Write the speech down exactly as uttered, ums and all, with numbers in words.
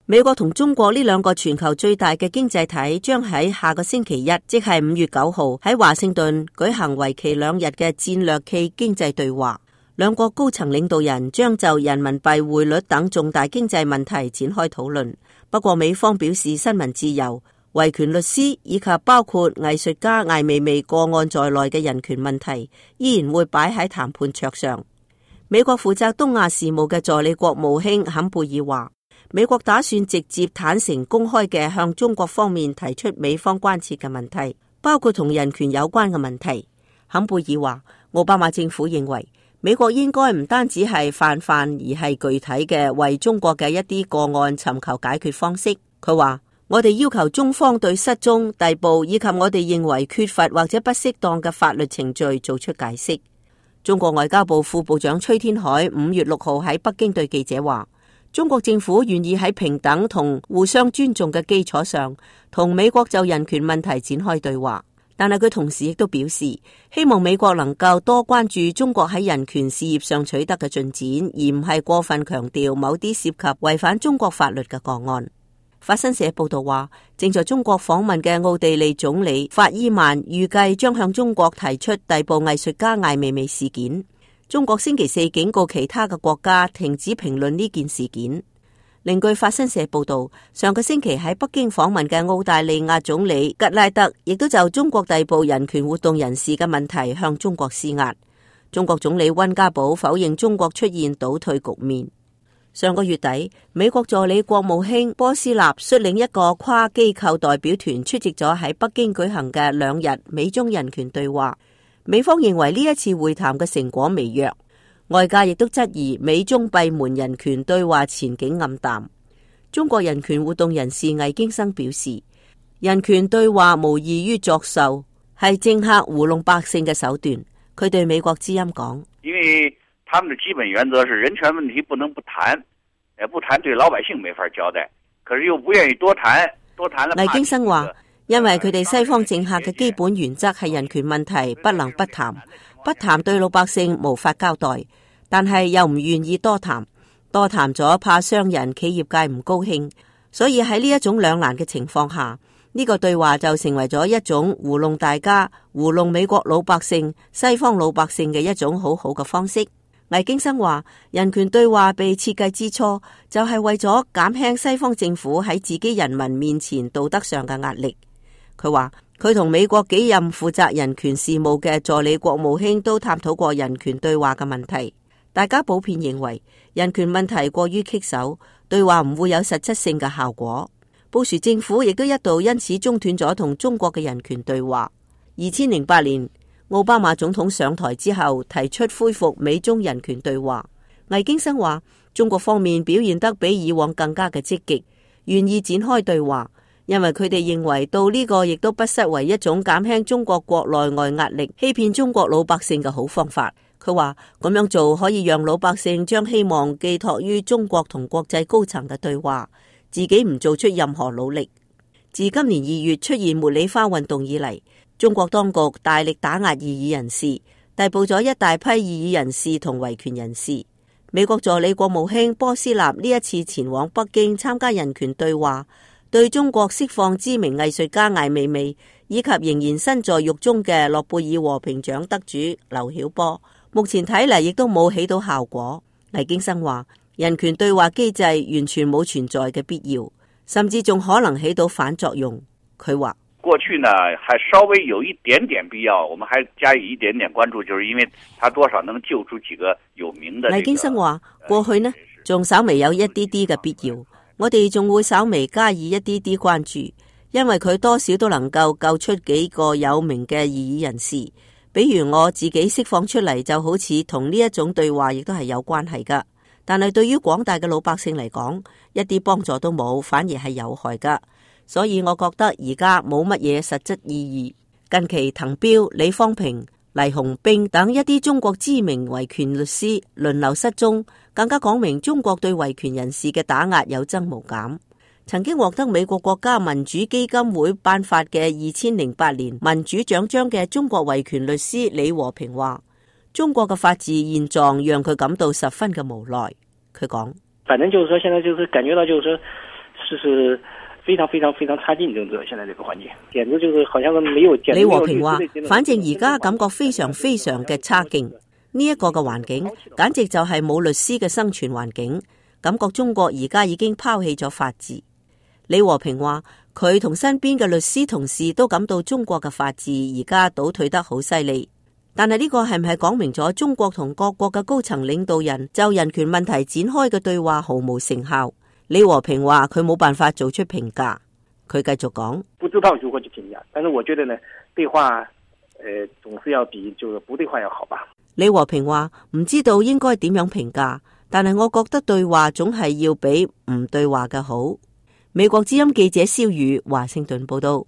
美國同中國呢兩個全球最大嘅經濟體將喺下個星期一，即係五月九號喺華盛頓舉行為期兩日嘅戰略暨經濟對話。兩國高層領導人將就人民幣匯率等重大經濟問題展開討論。不過美方表示，新聞自由、維權律師以及包括藝術家艾未未個案在內嘅人權問題依然會擺喺談判桌上。美國負責東亞事務嘅助理國務卿坎貝爾話，美國打算直接坦誠公開嘅向中國方面提出美方關切嘅問題，包括同人權有關嘅問題。坎貝爾話，奧巴馬政府認為美國應該唔單止係泛泛，而係具體嘅為中國嘅一啲個案尋求解決方式。佢話，我哋要求中方對失蹤、逮捕以及我哋認為缺乏或者不適當嘅法律程序做出解釋。中國外交部副部長崔天凱五月六號喺北京對記者話，中國政府願意喺平等同互相尊重嘅基礎上，同美國就人權問題展開對話。但係佢同時亦都表示，希望美國能夠多關注中國喺人權事業上取得嘅進展，而唔係過分強調某啲涉及違反中國法律嘅個案。法新社報道話，正在中國訪問嘅奧地利總理法伊曼預計將向中國提出逮捕藝術家艾未未事件。中國星期四警告其他嘅國家停止評論呢件事件。另據法新社報道，上個星期喺北京訪問嘅澳大利亞總理吉拉德亦都就中國逮捕人權活動人士嘅問題向中國施壓。中國總理溫家寶否認中國出現倒退局面。上個月底，美國助理國務卿波斯納率領一個跨機構代表團出席咗喺北京舉行嘅兩日美中人權對話。美方認為呢一次會談嘅成果微弱，外界亦都質疑美中閉門人權對話前景暗淡。中國人權活動人士魏京生表示，人權對話無異於作秀，係政客糊弄百姓嘅手段。佢對美國之音講， 因為他們的基本原則是人權問題不能不談，誒不談對老百姓沒法交代，可是又不願意多談，多談了。 魏京生話，因為佢哋西方政客嘅基本原則係人權問題不能不談，不談對老百姓無法交代，但係又唔願意多談，多談咗怕商人企業界唔高興，所以喺呢一種兩難嘅情況下，呢個對話就成為咗一種糊弄大家、糊弄美國老百姓、西方老百姓嘅一種好好嘅方式。魏京生話，人權對話被設計之初就係為咗減輕西方政府喺自己人民面前道德上嘅壓力。佢話佢同美國幾任負責人權事務嘅助理國務卿都探討過人權對話嘅問題，大家普遍認為人權問題過於棘手，對話唔會有實質性嘅效果。布殊政府亦都一度因此中斷咗同中國嘅人權對話。二千零八年奧巴馬總統上台之後，提出恢復美中人權對話。魏京生話，中國方面表現得比以往更加嘅積極，願意展開對話，因為佢哋認為到呢個亦都不失為一種減輕中國國內外壓力、欺騙中國老百姓嘅好方法。佢話咁樣做可以讓老百姓將希望寄託於中國同國際高層嘅對話，自己唔做出任何努力。自今年二月出現茉莉花運動以嚟，中國當局大力打壓異議人士，逮捕咗一大批異議人士同維權人士。美國助理國務卿波斯納呢一次前往北京參加人權對話，對中國釋放知名藝術家艾未未以及仍然身在獄中嘅諾貝爾和平獎得主劉曉波，目前睇嚟亦都冇起到效果。魏京生話，人權對話機制完全冇存在嘅必要，甚至仲可能起到反作用。佢話過去呢，還稍微有一點點必要，我們還加以一點點關注，就是因為他多少能救出幾個有名的。 魏京生話，過去呢仲稍微有一啲啲嘅必要，我哋仲會稍微加以一啲啲關注，因為佢多少都能夠救出幾個有名嘅異議人士。比如我自己釋放出嚟，就好似同呢一種對話亦都係有關係噶。但係對於廣大嘅老百姓嚟講，一啲幫助都冇，反而係有害噶。所以我覺得而家冇乜嘢實質意義。近期滕彪、李方平、黎鴻兵等一啲中國知名維權律師輪流失蹤，更加講明中國對維權人士嘅打壓有增無減。曾經獲得美國國家民主基金會頒發嘅二千零八年民主獎章嘅中國維權律師李和平話，中國嘅法治現狀讓佢感到十分嘅無奈。佢講， 反正就是說，現在就是感覺到就是說實是非常非常非常差勁，這個現在這個環境，簡直就是好像沒有。 李和平話，反正而家感覺非常非常嘅差勁，呢一個嘅環境簡直就係冇律師嘅生存環境，感覺中國而家已經拋棄咗法治。李和平話，佢同身邊嘅律師同事都感到中國嘅法治而家倒退得好犀利。但係呢個係唔係講明咗中國同各國嘅高層領導人就人權問題展開嘅對話毫無成效？李和平話佢冇辦法做出評價。佢繼續講， 不知道如何去評價，但是我覺得呢，對話，呃，總是要比就是不對話要好吧。 李和平話唔知道應該點樣評價，但係我覺得對話總係要比唔對話嘅好。美國之音記者蕭宇華盛頓報道。